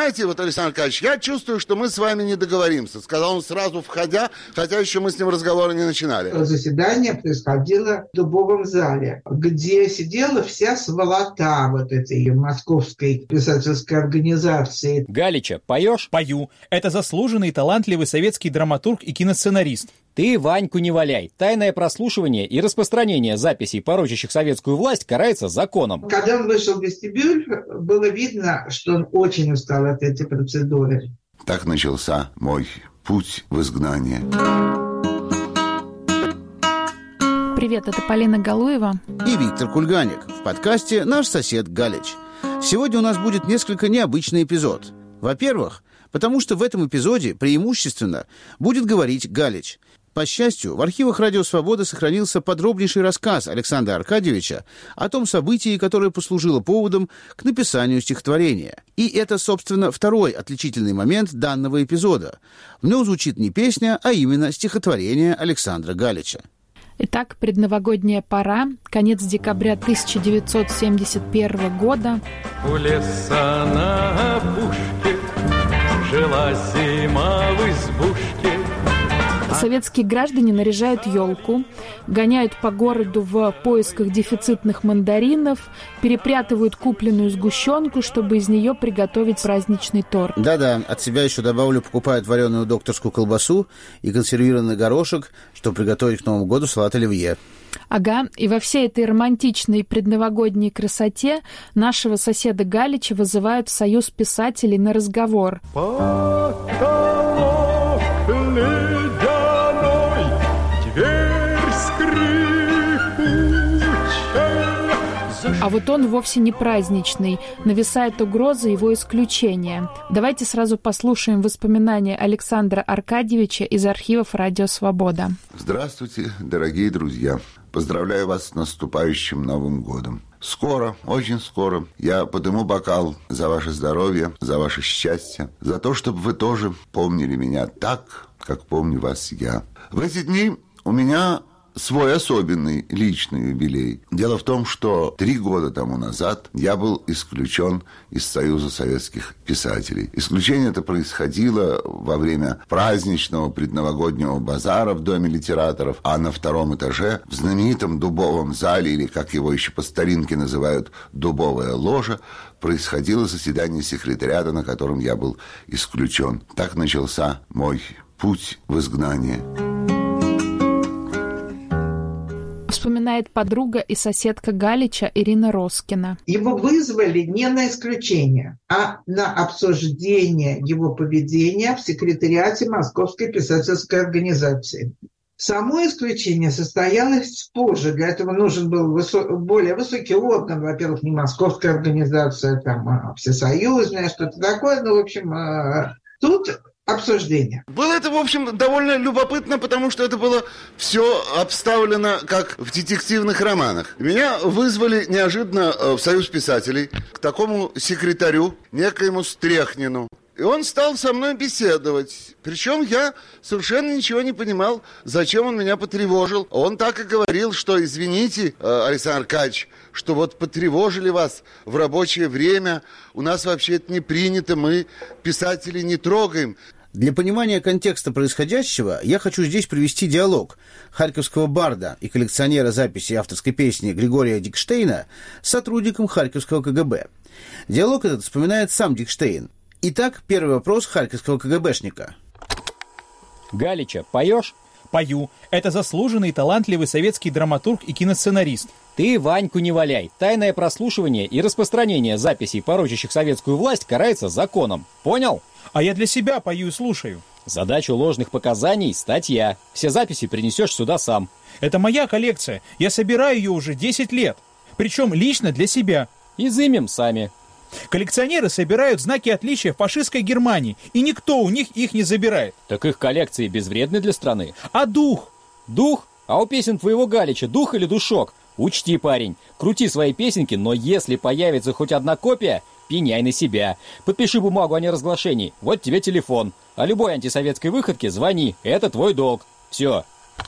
знаете, вот, Александр Аркадьевич, я чувствую, что мы с вами не договоримся, сказал он сразу входя, хотя еще мы с ним разговора не начинали. Заседание происходило в Дубовом зале, где сидела вся сволота вот этой московской писательской организации. Галича, поешь? Пою. Это заслуженный и талантливый советский драматург и киносценарист. Ты Ваньку не валяй. Тайное прослушивание и распространение записей, порочащих советскую власть, карается законом. Когда он вышел в вестибюль, было видно, что он очень устал от этой процедуры. Так начался мой путь в изгнание. Привет, это Полина Галуева и Виктор Кульганик в подкасте «Наш сосед Галич». Сегодня у нас будет несколько необычный эпизод. Во-первых, потому что в этом эпизоде преимущественно будет говорить Галич. По счастью, в архивах «Радио Свобода» сохранился подробнейший рассказ Александра Аркадьевича о том событии, которое послужило поводом к написанию стихотворения. И это, собственно, второй отличительный момент данного эпизода. В нем звучит не песня, а именно стихотворение Александра Галича. Итак, предновогодняя пора, конец декабря 1971 года. У леса на опушке жила зима в избушке. Советские граждане наряжают елку, гоняют по городу в поисках дефицитных мандаринов, перепрятывают купленную сгущенку, чтобы из нее приготовить праздничный торт. Да-да, от себя еще добавлю, покупают вареную докторскую колбасу и консервированный горошек, чтобы приготовить к Новому году салат оливье. Ага, и во всей этой романтичной предновогодней красоте нашего соседа Галича вызывают в Союз писателей на разговор. А вот он вовсе не праздничный, нависает угроза его исключения. Давайте сразу послушаем воспоминания Александра Аркадьевича из архивов «Радио Свобода». Здравствуйте, дорогие друзья. Поздравляю вас с наступающим Новым годом. Скоро, очень скоро, я подниму бокал за ваше здоровье, за ваше счастье, за то, чтобы вы тоже помнили меня так, как помню вас я. В эти дни у меня свой особенный личный юбилей. Дело в том, что 3 года тому назад я был исключен из Союза советских писателей. Исключение это происходило во время праздничного предновогоднего базара в Доме литераторов, а на 2-м этаже в знаменитом Дубовом зале, или как его еще по старинке называют, Дубовая ложа, происходило заседание секретариата, на котором я был исключен. Так начался мой путь в изгнание. Вспоминает подруга и соседка Галича Ирина Роскина. Его вызвали не на исключение, а на обсуждение его поведения в секретариате Московской писательской организации. Само исключение состоялось позже. Для этого нужен был более высокий орган. Во-первых, не Московская организация, а всесоюзная, что-то такое. Ну, в общем, тут обсуждение. Было это, в общем, довольно любопытно, потому что это было все обставлено, как в детективных романах. Меня вызвали неожиданно в Союз писателей к такому секретарю, некоему Стряхнину. И он стал со мной беседовать. Причем я совершенно ничего не понимал, зачем он меня потревожил. Он так и говорил, что извините, Александр Аркадьевич, что вот потревожили вас в рабочее время. У нас вообще это не принято, мы писателей не трогаем. Для понимания контекста происходящего я хочу здесь привести диалог харьковского барда и коллекционера записей авторской песни Григория Дикштейна с сотрудником Харьковского КГБ. Диалог этот вспоминает сам Дикштейн. Итак, первый вопрос харьковского КГБшника. Галича, поешь? Пою. Это заслуженный и талантливый советский драматург и киносценарист. Ты Ваньку не валяй. Тайное прослушивание и распространение записей, порочащих советскую власть, карается законом. Понял? А я для себя пою и слушаю. Задачу ложных показаний – статья. Все записи принесешь сюда сам. Это моя коллекция. Я собираю ее уже 10 лет. Причем лично для себя. Изымем сами. Коллекционеры собирают знаки отличия в фашистской Германии, и никто у них их не забирает. Так их коллекции безвредны для страны. А дух? Дух? А у песен твоего Галича дух или душок? Учти, парень, крути свои песенки, но если появится хоть одна копия, пеняй на себя. Подпиши бумагу о неразглашении, вот тебе телефон. О любой антисоветской выходке звони, это твой долг. Все.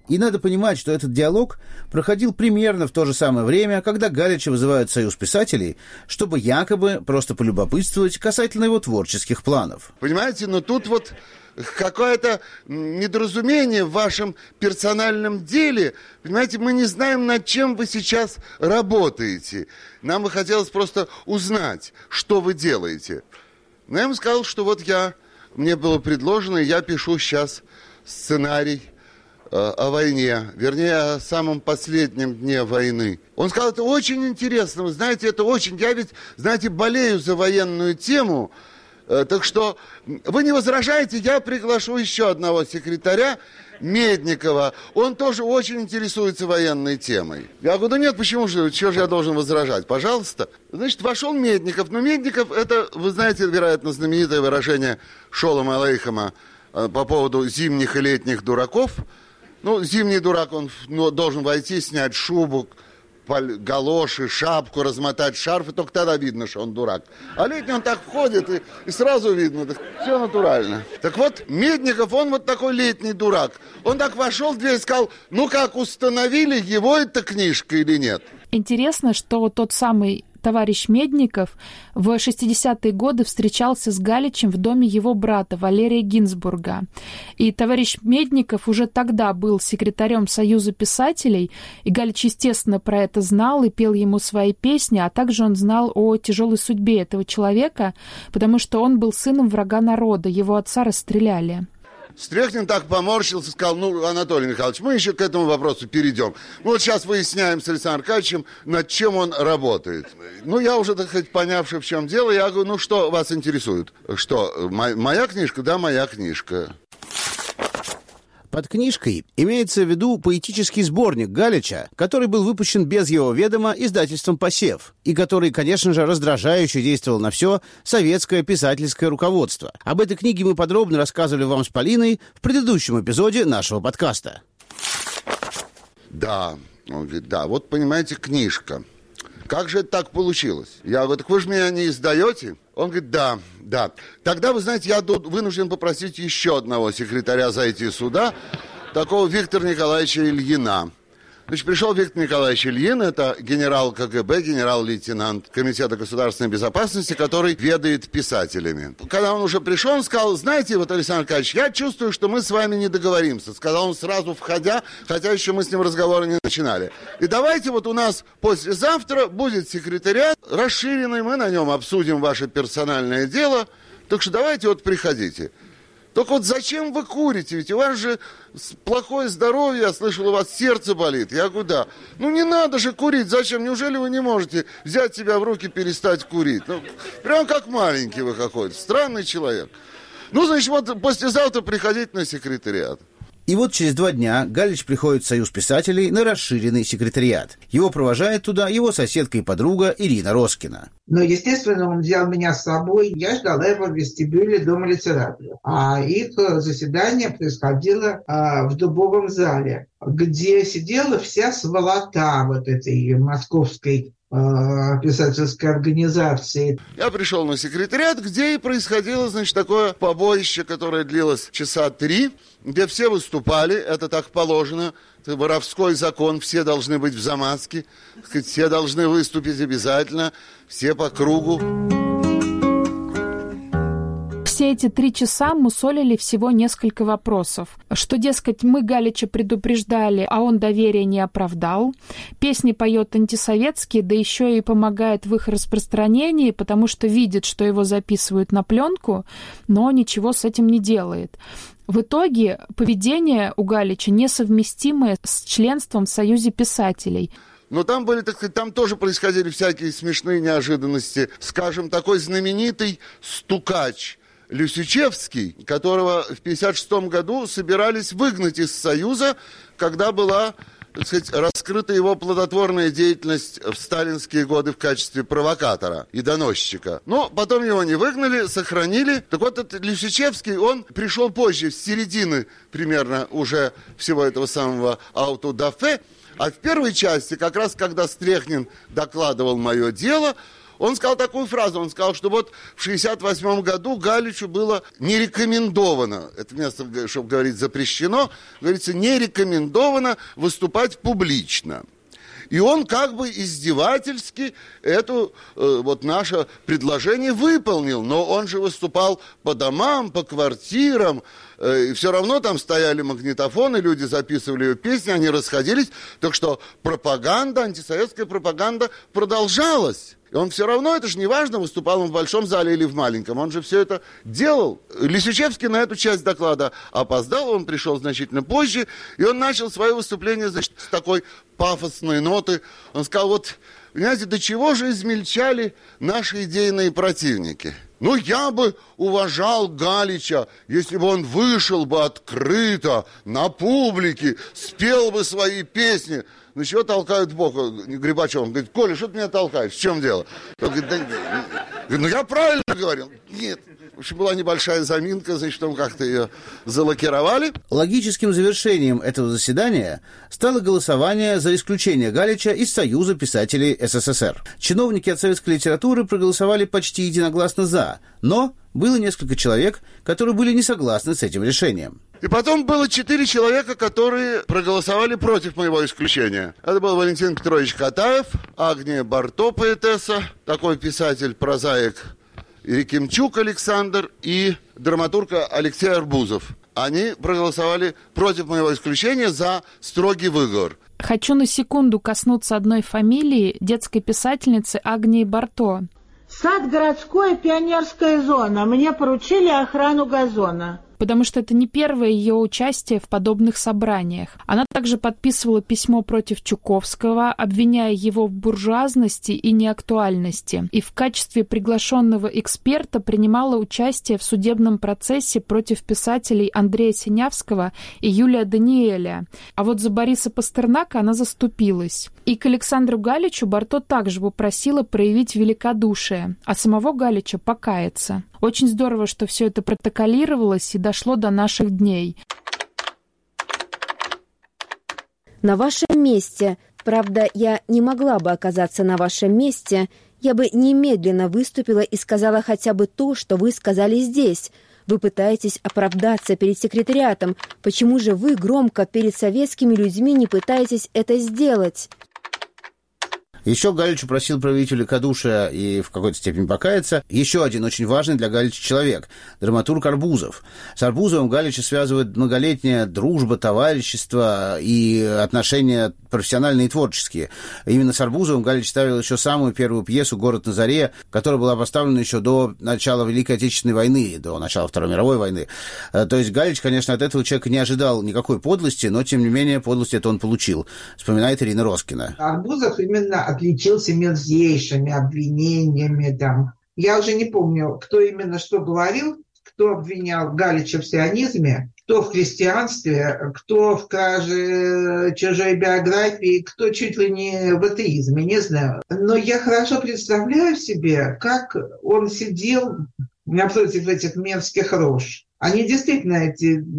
И надо понимать, что этот диалог проходил примерно в то же самое время, когда Галича вызывают в Союз писателей, чтобы якобы просто полюбопытствовать касательно его творческих планов. Понимаете, но тут вот какое-то недоразумение в вашем персональном деле. Понимаете, мы не знаем, над чем вы сейчас работаете. Нам бы хотелось просто узнать, что вы делаете. Но я ему сказал, что вот мне было предложено, я пишу сейчас сценарий о войне, вернее, о самом последнем дне войны. Он сказал, это очень интересно, вы знаете, это очень... Я ведь, знаете, болею за военную тему, так что вы не возражаете, я приглашу еще одного секретаря, Медникова. Он тоже очень интересуется военной темой. Я говорю, да нет, почему же, чего же я должен возражать? Пожалуйста. Значит, вошел Медников. Но Медников, это, вы знаете, вероятно, знаменитое выражение Шолома Алейхема по поводу зимних и летних дураков. Ну, зимний дурак, он должен войти, снять шубу, галоши, шапку, размотать шарф, и только тогда видно, что он дурак. А летний он так входит, и сразу видно, так все натурально. Так вот, Медников, он вот такой летний дурак. Он так вошел в дверь и сказал, ну как, установили, его эта книжка или нет? Интересно, что тот самый товарищ Медников в 60-е годы встречался с Галичем в доме его брата Валерия Гинзбурга. И товарищ Медников уже тогда был секретарем Союза писателей, и Галич, естественно, про это знал и пел ему свои песни, а также он знал о тяжелой судьбе этого человека, потому что он был сыном врага народа, его отца расстреляли. Стрехнин так поморщился, сказал, ну, Анатолий Михайлович, мы еще к этому вопросу перейдем. Мы вот сейчас выясняем с Александром Аркадьевичем, над чем он работает. Ну, я уже, так сказать, понявший, в чем дело, я говорю, ну, что вас интересует? Что, моя книжка? Да, моя книжка. Под книжкой имеется в виду поэтический сборник Галича, который был выпущен без его ведома издательством «Посев», и который, конечно же, раздражающе действовал на все советское писательское руководство. Об этой книге мы подробно рассказывали вам с Полиной в предыдущем эпизоде нашего подкаста. Да, он говорит, да, вот, понимаете, книжка. Как же это так получилось? Я говорю, так вы же меня не издаете? Он говорит, да. Тогда, вы знаете, я вынужден попросить еще одного секретаря зайти сюда, такого Виктора Николаевича Ильина. Значит, пришел Виктор Николаевич Ильин, это генерал КГБ, генерал-лейтенант Комитета государственной безопасности, который ведает писателями. Когда он уже пришел, он сказал, знаете, вот, Александр Аркадьевич, я чувствую, что мы с вами не договоримся. Сказал он сразу входя, хотя еще мы с ним разговора не начинали. И давайте вот у нас послезавтра будет секретариат расширенный, мы на нем обсудим ваше персональное дело, так что давайте вот приходите. Только вот зачем вы курите? Ведь у вас же плохое здоровье, я слышал, у вас сердце болит. Я говорю, да. Ну не надо же курить, зачем? Неужели вы не можете взять себя в руки и перестать курить? Ну, прям как маленький вы какой-то, странный человек. Ну, значит, вот послезавтра приходите на секретариат. И вот через 2 дня Галич приходит в Союз писателей на расширенный секретариат. Его провожает туда его соседка и подруга Ирина Роскина. Но, естественно, он взял меня с собой. Я ждала его в вестибюле Дома литературы. А их заседание происходило в Дубовом зале, где сидела вся сволота вот этой московской писательской организации. Я пришел на секретариат, где и происходило, значит, такое побоище, которое длилось часа 3, где все выступали, это так положено, это воровской закон, все должны быть в замазке, все должны выступить обязательно, все по кругу. Все эти 3 часа мусолили всего несколько вопросов. Что, дескать, мы Галича предупреждали, а он доверия не оправдал. Песни поет антисоветские, да еще и помогает в их распространении, потому что видит, что его записывают на пленку, но ничего с этим не делает. В итоге поведение у Галича несовместимое с членством в Союзе писателей. Но там были, так сказать, там тоже происходили всякие смешные неожиданности. Скажем, такой знаменитый стукач Люсичевский, которого в 1956 году собирались выгнать из Союза, когда была, так сказать, раскрыта его плодотворная деятельность в сталинские годы в качестве провокатора и доносчика. Но потом его не выгнали, сохранили. Так вот, этот Люсичевский, он пришел позже, с середины примерно уже всего этого самого аутодафе. А в первой части, как раз когда Стрехнин докладывал мое дело, Он сказал такую фразу, он сказал, что вот в 1968 году Галичу было не рекомендовано, это место, чтобы говорить запрещено, говорится, не рекомендовано выступать публично. И он как бы издевательски это вот наше предложение выполнил. Но он же выступал по домам, по квартирам. И все равно там стояли магнитофоны, люди записывали ее песни, они расходились. Так что пропаганда, антисоветская пропаганда продолжалась. И он все равно, это же не важно, выступал он в большом зале или в маленьком, он же все это делал. Лисичевский на эту часть доклада опоздал, он пришел значительно позже, и он начал свое выступление, значит, с такой пафосной ноты. Он сказал, вот, понимаете, до чего же измельчали наши идейные противники? Ну, я бы уважал Галича, если бы он вышел бы открыто на публике, спел бы свои песни. Ну, чего толкают в бок Грибачев? Он говорит, Коля, что ты меня толкаешь? В чем дело? Он говорит, ну, я правильно говорил. Нет. В общем, была небольшая заминка, значит, там как-то ее залакировали. Логическим завершением этого заседания стало голосование за исключение Галича из Союза писателей СССР. Чиновники от советской литературы проголосовали почти единогласно «за», но было несколько человек, которые были не согласны с этим решением. И потом было 4 человека, которые проголосовали против моего исключения. Это был Валентин Петрович Катаев, Агния Барто, поэтесса, такой писатель, прозаик Якимчук Александр и драматург Алексей Арбузов. Они проголосовали против моего исключения за строгий выговор. Хочу на секунду коснуться одной фамилии детской писательницы Агнии Барто. Сад городской, пионерская зона. Мне поручили охрану газона. Потому что это не первое ее участие в подобных собраниях. Она также подписывала письмо против Чуковского, обвиняя его в буржуазности и неактуальности, и в качестве приглашенного эксперта принимала участие в судебном процессе против писателей Андрея Синявского и Юлия Даниэля. А вот за Бориса Пастернака она заступилась. И к Александру Галичу Барто также попросила проявить великодушие, а самого Галича покаяться. Очень здорово, что все это протоколировалось и дошло до наших дней. На вашем месте, правда, я не могла бы оказаться на вашем месте, я бы немедленно выступила и сказала хотя бы то, что вы сказали здесь. Вы пытаетесь оправдаться перед секретариатом. Почему же вы громко перед советскими людьми не пытаетесь это сделать? Еще Галич просил проявить великодушие и в какой-то степени покаяться. Еще один очень важный для Галича человек – драматург Арбузов. С Арбузовым Галича связывает многолетняя дружба, товарищество и отношения профессиональные и творческие. Именно с Арбузовым Галич ставил еще самую первую пьесу «Город на заре», которая была поставлена еще до начала Великой Отечественной войны, до начала Второй мировой войны. То есть Галич, конечно, от этого человека не ожидал никакой подлости, но, тем не менее, подлости это он получил, вспоминает Ирина Роскина. Арбузов именно отличился мерзейшими обвинениями. Там. Я уже не помню, кто именно что говорил, кто обвинял Галича в сионизме, кто в христианстве, кто в краже чужой биографии, кто чуть ли не в атеизме, не знаю. Но я хорошо представляю себе, как он сидел напротив этих мерзких рож. Они действительно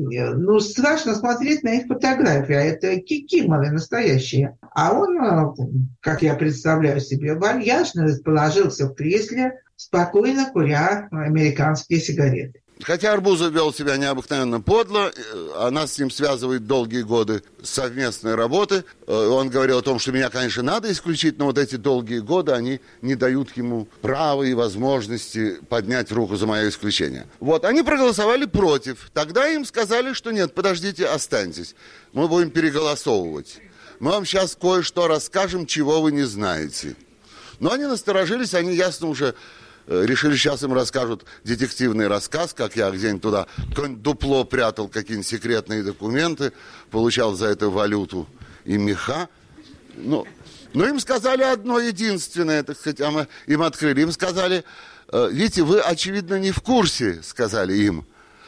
страшно смотреть на их фотографии, а это кикиморы настоящие. А он, как я представляю себе, вальяжно расположился в кресле, спокойно куря американские сигареты. Хотя Арбузов вел себя необыкновенно подло, она с ним связывает долгие годы совместной работы. Он говорил о том, что меня, конечно, надо исключить, но вот эти долгие годы, они не дают ему права и возможности поднять руку за мое исключение. Вот, они проголосовали против. Тогда им сказали, что нет, подождите, останьтесь. Мы будем переголосовывать. Мы вам сейчас кое-что расскажем, чего вы не знаете. Но они насторожились, они ясно уже решили, сейчас им расскажут детективный рассказ, как я где-нибудь туда какое-нибудь дупло прятал, какие-нибудь секретные документы, получал за это валюту и меха. Но им сказали одно единственное, так сказать, а мы им открыли. Им сказали, видите, вы, очевидно, не в курсе, сказали им.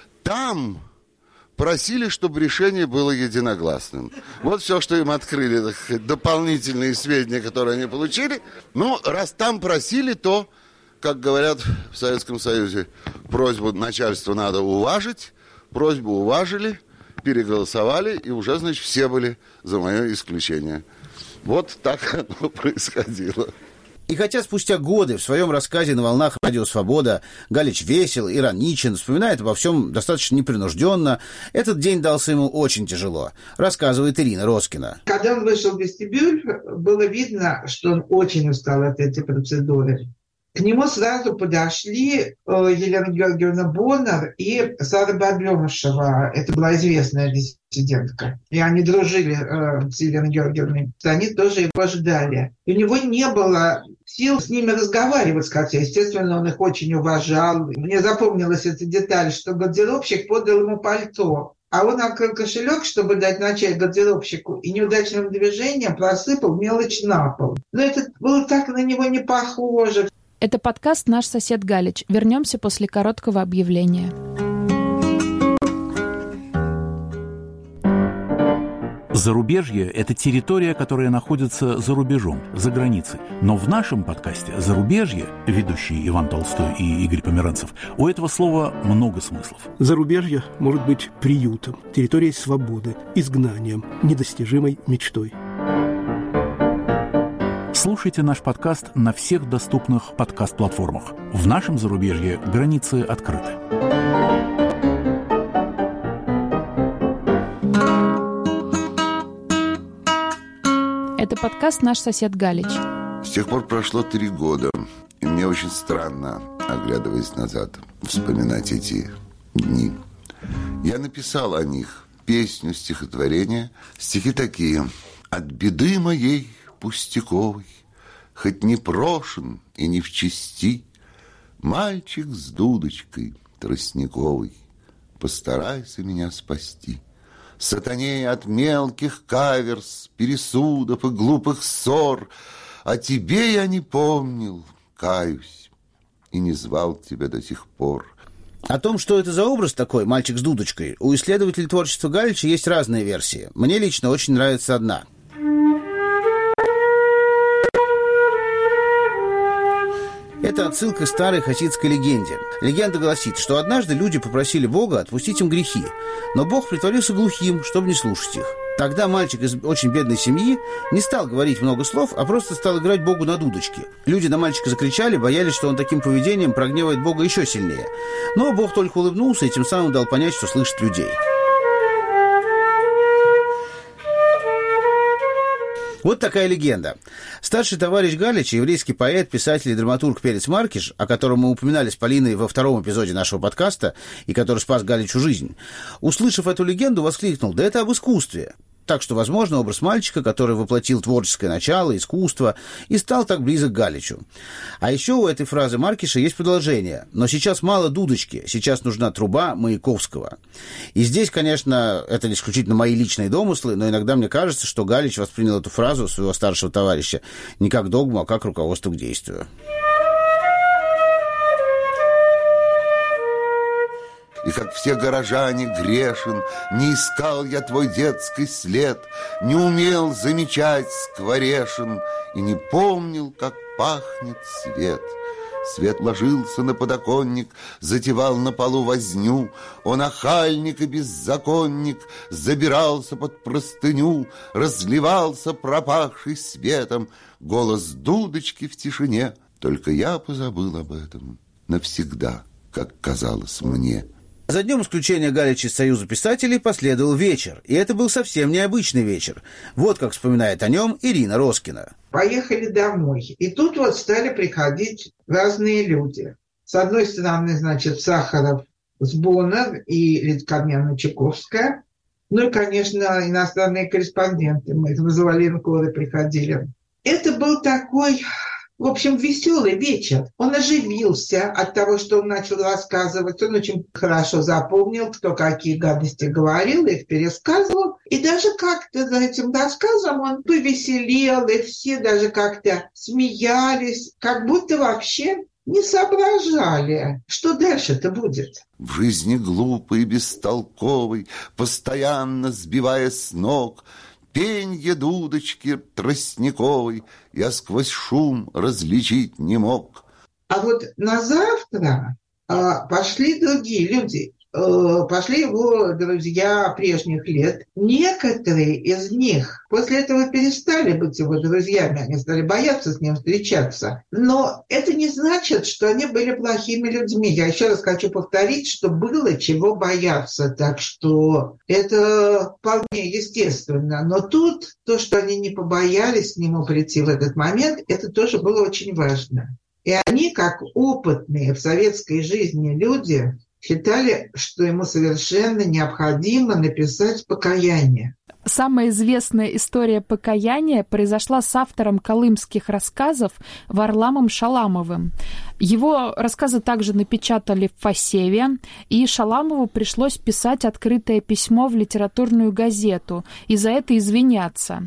Там просили, чтобы решение было единогласным. Вот все, что им открыли, так сказать, дополнительные сведения, которые они получили. Ну, раз там просили, то, как говорят в Советском Союзе, просьбу начальства надо уважить. Просьбу уважили, переголосовали, и уже, значит, все были за мое исключение. Вот так оно происходило. И хотя спустя годы в своем рассказе «На волнах Радио Свобода» Галич весел, ироничен, вспоминает обо всем достаточно непринужденно, этот день дался ему очень тяжело, рассказывает Ирина Роскина. Когда он вышел в вестибюль, было видно, что он очень устал от этой процедуры. К нему сразу подошли Елена Георгиевна Боннер и Сара Баблемышева. Это была известная диссидентка. И они дружили с Еленой Георгиевной. Они тоже его ждали. И у него не было сил с ними разговаривать, хотя, естественно, он их очень уважал. Мне запомнилась эта деталь, что гардеробщик подал ему пальто. А он открыл кошелек, чтобы дать на чай гардеробщику, и неудачным движением просыпал мелочь на пол. Но это было так на него не похоже. Это подкаст «Наш сосед Галич». Вернемся после короткого объявления. Зарубежье – это территория, которая находится за рубежом, за границей. Но в нашем подкасте «Зарубежье», ведущие Иван Толстой и Игорь Померанцев, у этого слова много смыслов. Зарубежье может быть приютом, территорией свободы, изгнанием, недостижимой мечтой. Слушайте наш подкаст на всех доступных подкаст-платформах. В нашем зарубежье границы открыты. Это подкаст «Наш сосед Галич». С тех пор прошло 3 года, и мне очень странно, оглядываясь назад, вспоминать эти дни. Я написал о них песню, стихотворение. Стихи такие: «От беды моей пустяковый, хоть не прошен и не в чести, мальчик с дудочкой тростниковой, постарайся меня спасти. Сатане от мелких каверс, пересудов и глупых ссор, о тебе я не помнил, каюсь, и не звал тебя до сих пор». О том, что это за образ такой, мальчик с дудочкой, у исследователей творчества Галича есть разные версии. Мне лично очень нравится одна. Это отсылка к старой хасидской легенде. Легенда гласит, что однажды люди попросили Бога отпустить им грехи, но Бог притворился глухим, чтобы не слушать их. Тогда мальчик из очень бедной семьи не стал говорить много слов, а просто стал играть Богу на дудочке. Люди на мальчика закричали, боялись, что он таким поведением прогневает Бога еще сильнее. Но Бог только улыбнулся и тем самым дал понять, что слышит людей. Вот такая легенда. Старший товарищ Галича, еврейский поэт, писатель и драматург Перец Маркиш, о котором мы упоминали с Полиной во 2-м эпизоде нашего подкаста и который спас Галичу жизнь, услышав эту легенду, воскликнул: «Да это об искусстве». Так что, возможно, образ мальчика, который воплотил творческое начало, искусство, и стал так близок к Галичу. А еще у этой фразы Маркиша есть продолжение. «Но сейчас мало дудочки, сейчас нужна труба Маяковского». И здесь, конечно, это исключительно мои личные домыслы, но иногда мне кажется, что Галич воспринял эту фразу своего старшего товарища не как догму, а как руководство к действию. И как все горожане грешен, не искал я твой детский след, не умел замечать скворешин и не помнил, как пахнет свет. Свет ложился на подоконник, затевал на полу возню. Он охальник и беззаконник, забирался под простыню, разливался пропахший светом. Голос дудочки в тишине. Только я позабыл об этом навсегда, как казалось мне. За днем исключения Галича из Союза писателей последовал вечер, и это был совсем необычный вечер. Вот как вспоминает о нем Ирина Роскина. Поехали домой, и тут вот стали приходить разные люди. С одной стороны, значит, Сахаров с Боннер и Литкармяна Чайковская, ну и, конечно, иностранные корреспонденты. Мы в Заваленкоре приходили. Это был такой... В общем, веселый вечер. Он оживился от того, что он начал рассказывать. Он очень хорошо запомнил, кто какие гадости говорил, их пересказывал. И даже как-то за этим рассказом он повеселел, и все даже как-то смеялись, как будто вообще не соображали, что дальше-то будет. В жизни глупый, бестолковый, постоянно сбивая с ног, пенье дудочки тростниковой я сквозь шум различить не мог. А вот на завтра пошли другие люди. пошли его друзья прежних лет. Некоторые из них после этого перестали быть его друзьями, они стали бояться с ним встречаться. Но это не значит, что они были плохими людьми. Я еще раз хочу повторить, что было чего бояться, так что это вполне естественно. Но тут то, что они не побоялись к нему прийти в этот момент, это тоже было очень важно. И они, как опытные в советской жизни люди, считали, что ему совершенно необходимо написать покаяние. Самая известная история покаяния произошла с автором колымских рассказов Варламом Шаламовым. Его рассказы также напечатали в Фасеве, и Шаламову пришлось писать открытое письмо в литературную газету и за это извиняться.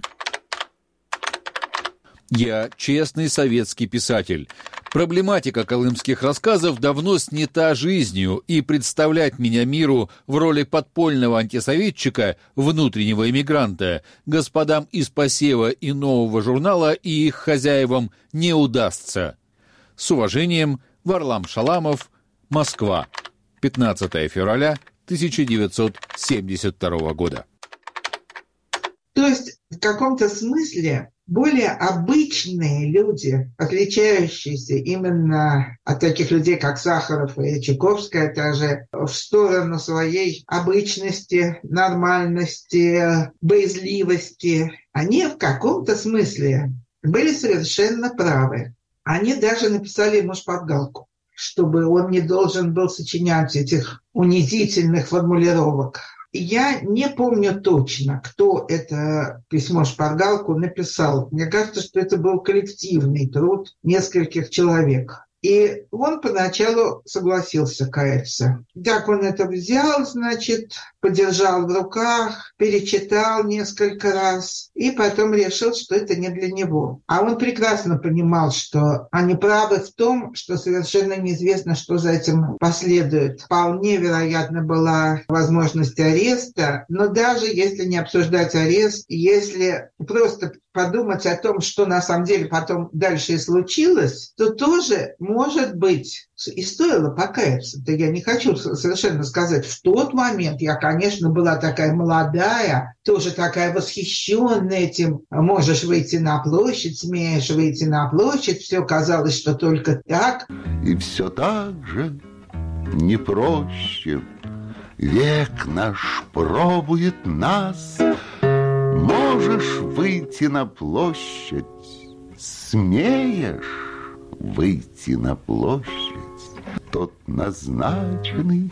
Я честный советский писатель. Проблематика колымских рассказов давно снята жизнью, и представлять меня миру в роли подпольного антисоветчика, внутреннего эмигранта, господам из Посева и Нового журнала и их хозяевам не удастся. С уважением, Варлам Шаламов, Москва, 15 февраля 1972 года. То есть в каком-то смысле более обычные люди, отличающиеся именно от таких людей, как Сахаров и Чайковская, даже в сторону своей обычности, нормальности, боязливости, они в каком-то смысле были совершенно правы. Они даже написали ему шпаргалку, чтобы он не должен был сочинять этих унизительных формулировок. Я не помню точно, кто это письмо-шпаргалку написал. Мне кажется, что это был коллективный труд нескольких человек. И он поначалу согласился каяться. Так он это взял, значит, подержал в руках, перечитал несколько раз и потом решил, что это не для него. А он прекрасно понимал, что они правы в том, что совершенно неизвестно, что за этим последует. Вполне вероятно была возможность ареста, но даже если не обсуждать арест, если просто подумать о том, что на самом деле потом дальше и случилось, то тоже, может быть, и стоило покаяться. Да я не хочу совершенно сказать, в тот момент я, конечно, была такая молодая, тоже такая восхищенная этим. Можешь выйти на площадь, смеешь выйти на площадь. Все казалось, что только так. И все так же не проще. Век наш пробует нас. Можешь выйти на площадь, смеешь выйти на площадь, тот назначенный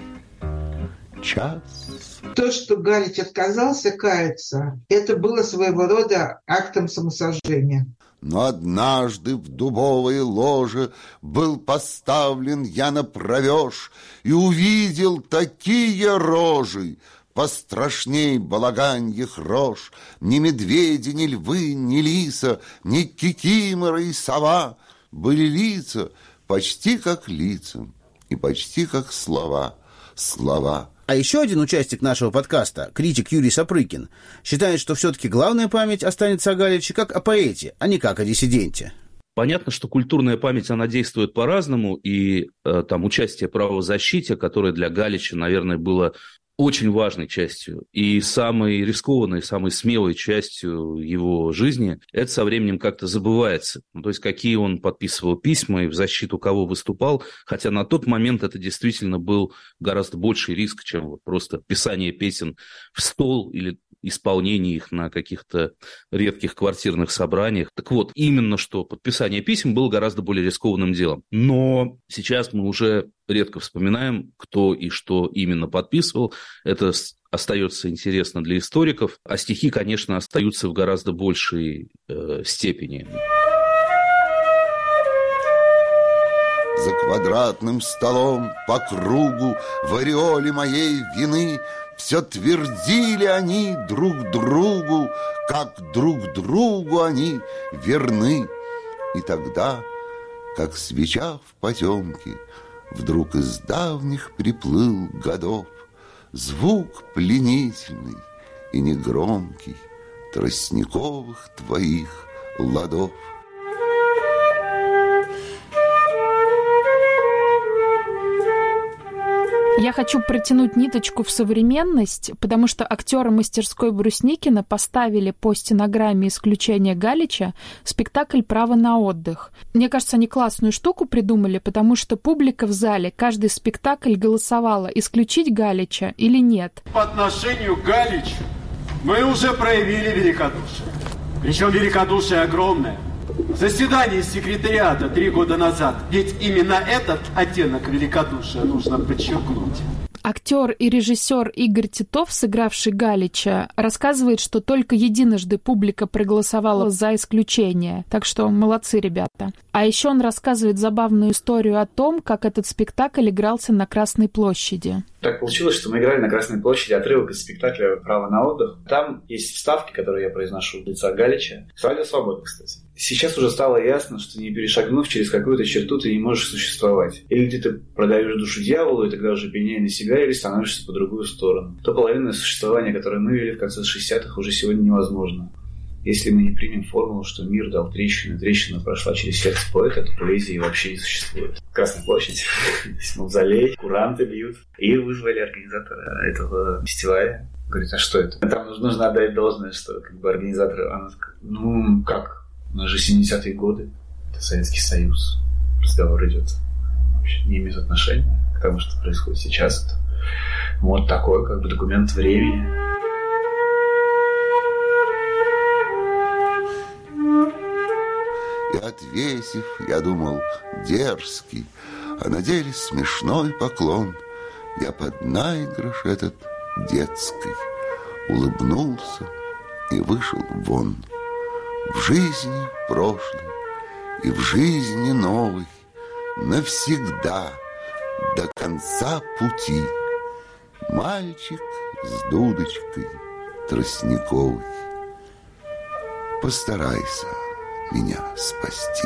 час. То, что Галич отказался каяться, это было своего рода актом самосожжения. Но однажды в дубовое ложе был поставлен я на провеж и увидел такие рожи, пострашней балаганьих рож. Ни медведи, ни львы, ни лиса, ни кикимора и сова. Были лица почти как лица и почти как слова. А еще один участник нашего подкаста, критик Юрий Сапрыкин, считает, что все-таки главная память останется о Галиче как о поэте, а не как о диссиденте. Понятно, что культурная память, она действует по-разному, и там участие в правозащите, которое для Галича, наверное, было очень важной частью и самой рискованной, самой смелой частью его жизни, это со временем как-то забывается. То есть, какие он подписывал письма и в защиту кого выступал, хотя на тот момент это действительно был гораздо больший риск, чем вот просто писание песен в стол или исполнение их на каких-то редких квартирных собраниях. Так вот, именно что подписание писем было гораздо более рискованным делом. Но сейчас мы уже редко вспоминаем, кто и что именно подписывал. Это остается интересно для историков. А стихи, конечно, остаются в гораздо большей степени. За квадратным столом по кругу в ореоле моей вины все твердили они друг другу, как друг другу они верны. И тогда, как свеча в потемке, вдруг из давних приплыл годов звук пленительный и негромкий тростниковых твоих ладов. Я хочу протянуть ниточку в современность, потому что актеры мастерской Брусникина поставили по стенограмме «Исключение Галича» спектакль «Право на отдых». Мне кажется, они классную штуку придумали, потому что публика в зале каждый спектакль голосовала, исключить Галича или нет. По отношению к Галичу мы уже проявили великодушие. Причем великодушие огромное. Заседание секретариата 3 года назад. Ведь именно этот оттенок великодушия нужно подчеркнуть. Актер и режиссер Игорь Титов, сыгравший Галича, рассказывает, что только единожды публика проголосовала за исключение. Так что молодцы, ребята. А еще он рассказывает забавную историю о том, как этот спектакль игрался на Красной площади. Так получилось, что мы играли на Красной площади отрывок из спектакля «Право на отдых». Там есть вставки, которые я произношу в лица Галича. С «Радио Свобода», кстати. Сейчас уже стало ясно, что не перешагнув через какую-то черту, ты не можешь существовать. Или ты продаешь душу дьяволу, и тогда уже пеняй на себя, или становишься по другую сторону. То половинное существование, которое мы вели в конце 60-х, уже сегодня невозможно. Если мы не примем формулу, что мир дал трещину, трещина прошла через сердце поэта, то поэзии вообще не существует. Красная площадь, мавзолей, куранты бьют. И вызвали организатора этого фестиваля. Говорит, а что это? Там нужно отдать должное, что как бы организаторы... Она такая, ну как? У нас же 70-е годы. Это Советский Союз. Разговор идет. Вообще не имеет отношения к тому, что происходит сейчас. Это вот такой как бы документ времени. И отвесив, я думал, дерзкий, а на деле смешной поклон, я под наигрыш этот детский улыбнулся и вышел вон. В жизни прошлой и в жизни новой навсегда до конца пути мальчик с дудочкой тростниковой. Постарайся меня спасти.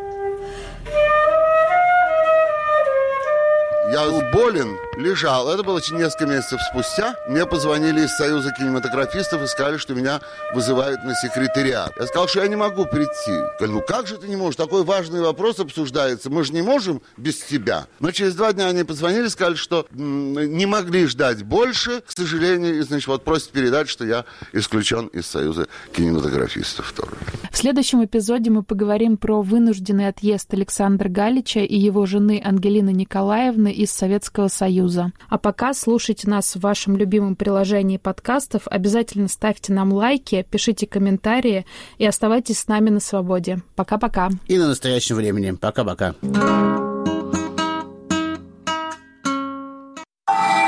Я болен, лежал. Это было несколько месяцев спустя. Мне позвонили из Союза кинематографистов и сказали, что меня вызывают на секретариат. Я сказал, что я не могу прийти. Сказали, ну как же ты не можешь? Такой важный вопрос обсуждается. Мы же не можем без тебя. Но через 2 дня они позвонили и сказали, что не могли ждать больше. К сожалению, и, значит, вот просят передать, что я исключен из Союза кинематографистов тоже. В следующем эпизоде мы поговорим про вынужденный отъезд Александра Галича и его жены Ангелины Николаевны из Советского Союза. А пока слушайте нас в вашем любимом приложении подкастов. Обязательно ставьте нам лайки, пишите комментарии и оставайтесь с нами на свободе. Пока-пока. И на настоящем времени. Пока-пока.